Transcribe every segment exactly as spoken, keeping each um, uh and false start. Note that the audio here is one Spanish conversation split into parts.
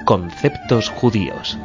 Conceptos judíos.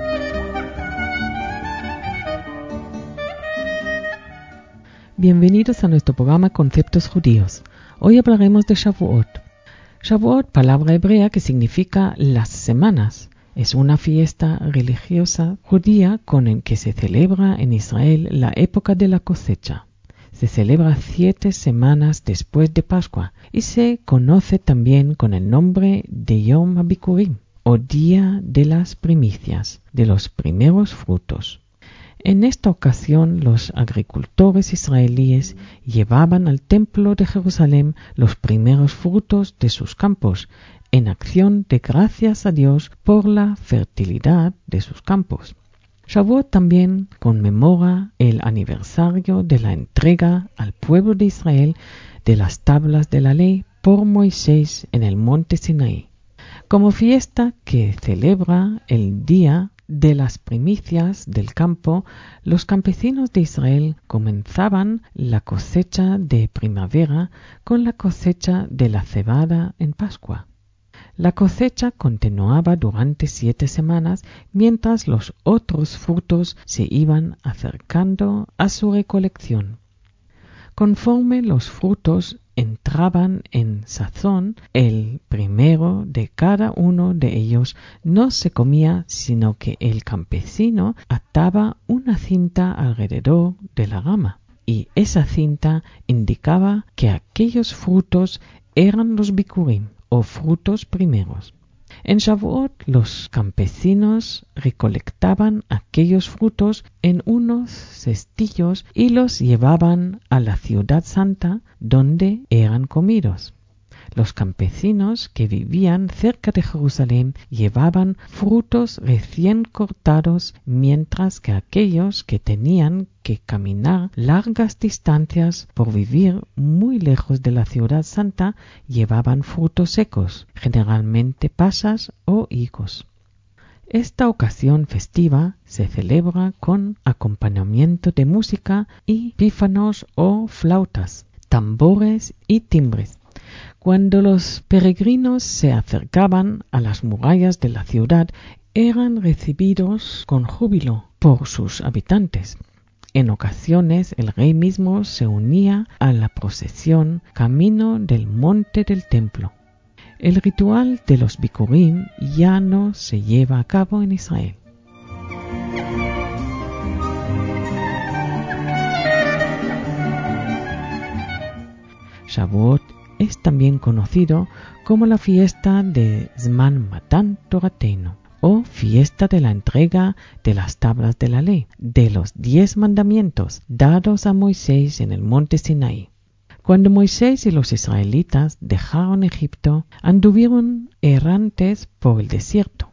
Bienvenidos a nuestro programa Conceptos judíos. Hoy hablaremos de Shavuot. Shavuot, palabra hebrea que significa las semanas. Es una fiesta religiosa judía con el que se celebra en Israel la época de la cosecha. Se celebra siete semanas después de Pascua y se conoce también con el nombre de Yom HaBikurim, o Día de las Primicias, de los primeros frutos. En esta ocasión los agricultores israelíes llevaban al templo de Jerusalén los primeros frutos de sus campos, en acción de gracias a Dios por la fertilidad de sus campos. Shavuot también conmemora el aniversario de la entrega al pueblo de Israel de las tablas de la ley por Moisés en el monte Sinaí. Como fiesta que celebra el día de las primicias del campo, los campesinos de Israel comenzaban la cosecha de primavera con la cosecha de la cebada en Pascua. La cosecha continuaba durante siete semanas mientras los otros frutos se iban acercando a su recolección. Conforme los frutos entraban en sazón, el primero de cada uno de ellos no se comía, sino que el campesino ataba una cinta alrededor de la rama, y esa cinta indicaba que aquellos frutos eran los bikurim, o frutos primeros. En Shavuot los campesinos recolectaban aquellos frutos en unos cestillos y los llevaban a la ciudad santa donde eran comidos. Los campesinos que vivían cerca de Jerusalén llevaban frutos recién cortados, mientras que aquellos que tenían que caminar largas distancias por vivir muy lejos de la ciudad santa llevaban frutos secos, generalmente pasas o higos. Esta ocasión festiva se celebra con acompañamiento de música y pífanos o flautas, tambores y timbres. Cuando los peregrinos se acercaban a las murallas de la ciudad, eran recibidos con júbilo por sus habitantes. En ocasiones el rey mismo se unía a la procesión camino del monte del templo. El ritual de los bikurim ya no se lleva a cabo en Israel. Shavuot es también conocido como la fiesta de Zman Matan Torateinu, o fiesta de la entrega de las tablas de la ley, de los diez mandamientos dados a Moisés en el monte Sinaí. Cuando Moisés y los israelitas dejaron Egipto, anduvieron errantes por el desierto.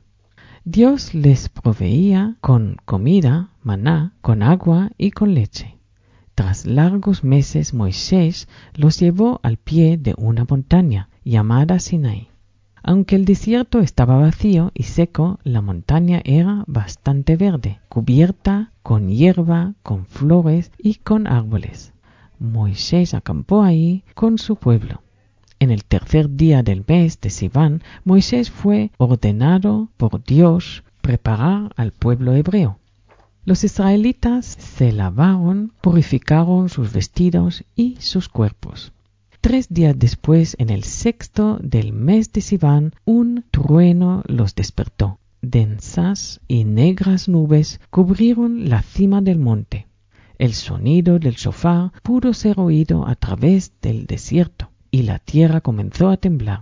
Dios les proveía con comida, maná, con agua y con leche. Tras largos meses, Moisés los llevó al pie de una montaña llamada Sinaí. Aunque el desierto estaba vacío y seco, la montaña era bastante verde, cubierta con hierba, con flores y con árboles. Moisés acampó ahí con su pueblo. En el tercer día del mes de Sivan, Moisés fue ordenado por Dios preparar al pueblo hebreo. Los israelitas se lavaron, purificaron sus vestidos y sus cuerpos. Tres días después, en el sexto del mes de Sivan, un trueno los despertó. Densas y negras nubes cubrieron la cima del monte. El sonido del shofar pudo ser oído a través del desierto, y la tierra comenzó a temblar.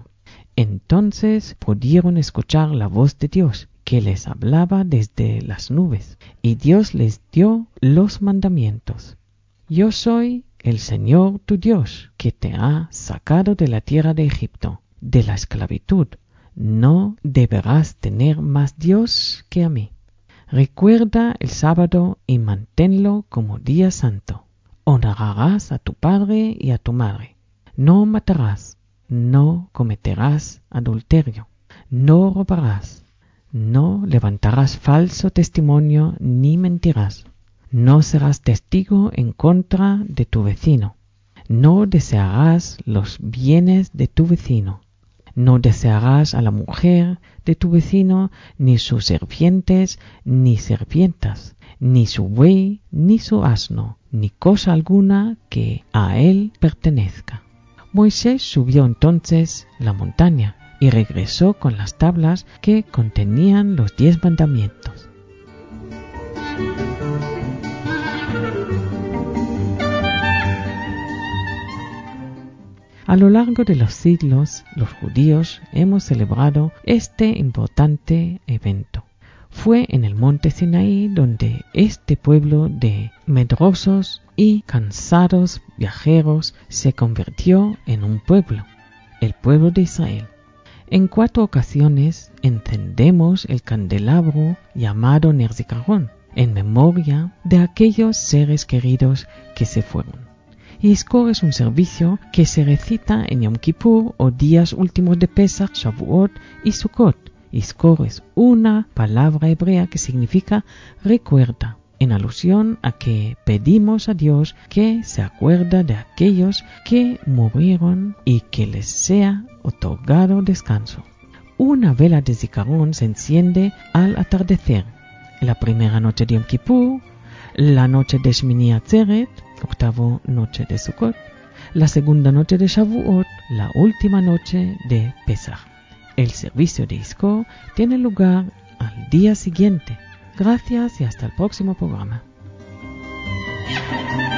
Entonces pudieron escuchar la voz de Dios, que les hablaba desde las nubes, y Dios les dio los mandamientos. Yo soy el Señor tu Dios, que te ha sacado de la tierra de Egipto, de la esclavitud. No deberás tener más Dios que a mí. Recuerda el sábado y manténlo como día santo. Honrarás a tu padre y a tu madre. No matarás, no cometerás adulterio, no robarás. No levantarás falso testimonio ni mentirás. No serás testigo en contra de tu vecino. No desearás los bienes de tu vecino. No desearás a la mujer de tu vecino, ni sus serpientes, ni serpientas, ni su buey, ni su asno, ni cosa alguna que a él pertenezca. Moisés subió entonces la montaña y regresó con las tablas que contenían los diez mandamientos. A lo largo de los siglos, los judíos hemos celebrado este importante evento. Fue en el monte Sinaí donde este pueblo de medrosos y cansados viajeros se convirtió en un pueblo, el pueblo de Israel. En cuatro ocasiones encendemos el candelabro llamado Ner Zikaron, en memoria de aquellos seres queridos que se fueron. Yizkor es un servicio que se recita en Yom Kippur o días últimos de Pesach, Shavuot y Sukkot. Yizkor es una palabra hebrea que significa recuerda, en alusión a que pedimos a Dios que se acuerda de aquellos que murieron y que les sea otorgado descanso. Una vela de Zikaron se enciende al atardecer, la primera noche de Yom Kippur, la noche de Shmini Atzeret, octava noche de Sukkot, la segunda noche de Shavuot, la última noche de Pesach. El servicio de Yizkor tiene lugar al día siguiente. Gracias y hasta el próximo programa.